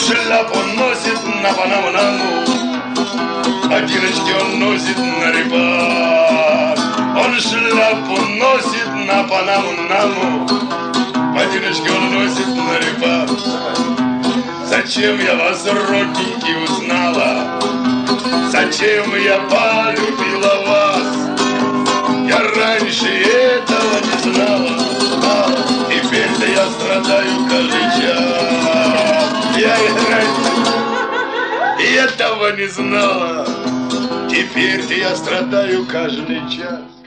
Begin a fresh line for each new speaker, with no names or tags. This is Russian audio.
шляпу носит на Панаму, ботиночки он носит на рыбак. Он шляпу носит на Панаму, ботиночки он носит на рыбак. Зачем я вас, родненький, узнала? Зачем я полюбила вас? Я раньше этого не знала, теперь-то я страдаю каждый час. Я и раньше этого не знала, теперь-то я страдаю каждый час.